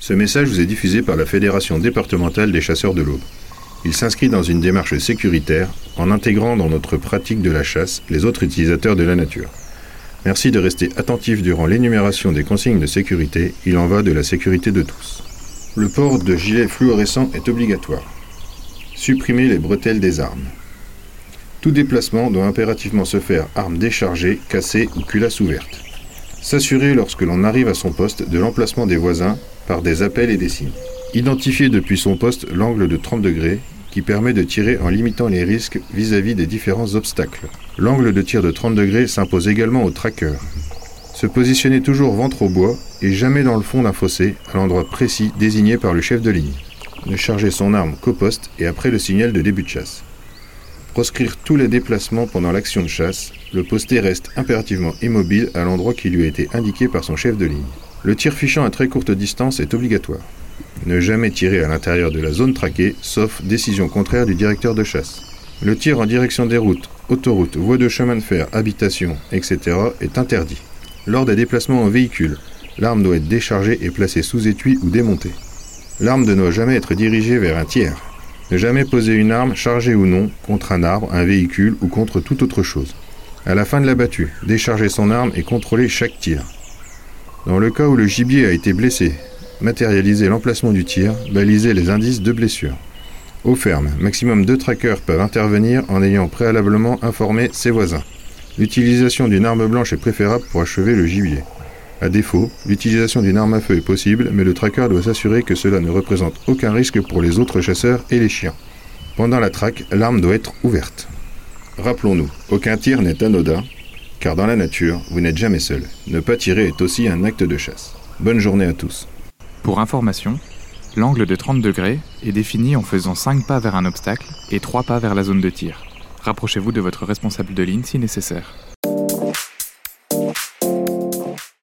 Ce message vous est diffusé par la Fédération départementale des chasseurs de l'Aube. Il s'inscrit dans une démarche sécuritaire en intégrant dans notre pratique de la chasse les autres utilisateurs de la nature. Merci de rester attentifs durant l'énumération des consignes de sécurité. Il en va de la sécurité de tous. Le port de gilets fluorescents est obligatoire. Supprimer les bretelles des armes. Tout déplacement doit impérativement se faire arme déchargée, cassée ou culasse ouverte. S'assurer lorsque l'on arrive à son poste de l'emplacement des voisins par des appels et des signes. Identifier depuis son poste l'angle de 30 degrés qui permet de tirer en limitant les risques vis-à-vis des différents obstacles. L'angle de tir de 30 degrés s'impose également au tracker. Se positionner toujours ventre au bois et jamais dans le fond d'un fossé à l'endroit précis désigné par le chef de ligne. Ne charger son arme qu'au poste et après le signal de début de chasse. Proscrire tous les déplacements pendant l'action de chasse, le posté reste impérativement immobile à l'endroit qui lui a été indiqué par son chef de ligne. Le tir fichant à très courte distance est obligatoire. Ne jamais tirer à l'intérieur de la zone traquée, sauf décision contraire du directeur de chasse. Le tir en direction des routes, autoroutes, voies de chemin de fer, habitations, etc. est interdit. Lors des déplacements en véhicule, l'arme doit être déchargée et placée sous étui ou démontée. L'arme ne doit jamais être dirigée vers un tiers. Ne jamais poser une arme, chargée ou non, contre un arbre, un véhicule ou contre toute autre chose. À la fin de la battue, décharger son arme et contrôler chaque tir. Dans le cas où le gibier a été blessé, matérialiser l'emplacement du tir, baliser les indices de blessure. Au ferme, maximum 2 trackers peuvent intervenir en ayant préalablement informé ses voisins. L'utilisation d'une arme blanche est préférable pour achever le gibier. À défaut, l'utilisation d'une arme à feu est possible, mais le tracker doit s'assurer que cela ne représente aucun risque pour les autres chasseurs et les chiens. Pendant la traque, l'arme doit être ouverte. Rappelons-nous, aucun tir n'est anodin, car dans la nature, vous n'êtes jamais seul. Ne pas tirer est aussi un acte de chasse. Bonne journée à tous. Pour information, l'angle de 30 degrés est défini en faisant 5 pas vers un obstacle et 3 pas vers la zone de tir. Rapprochez-vous de votre responsable de ligne si nécessaire.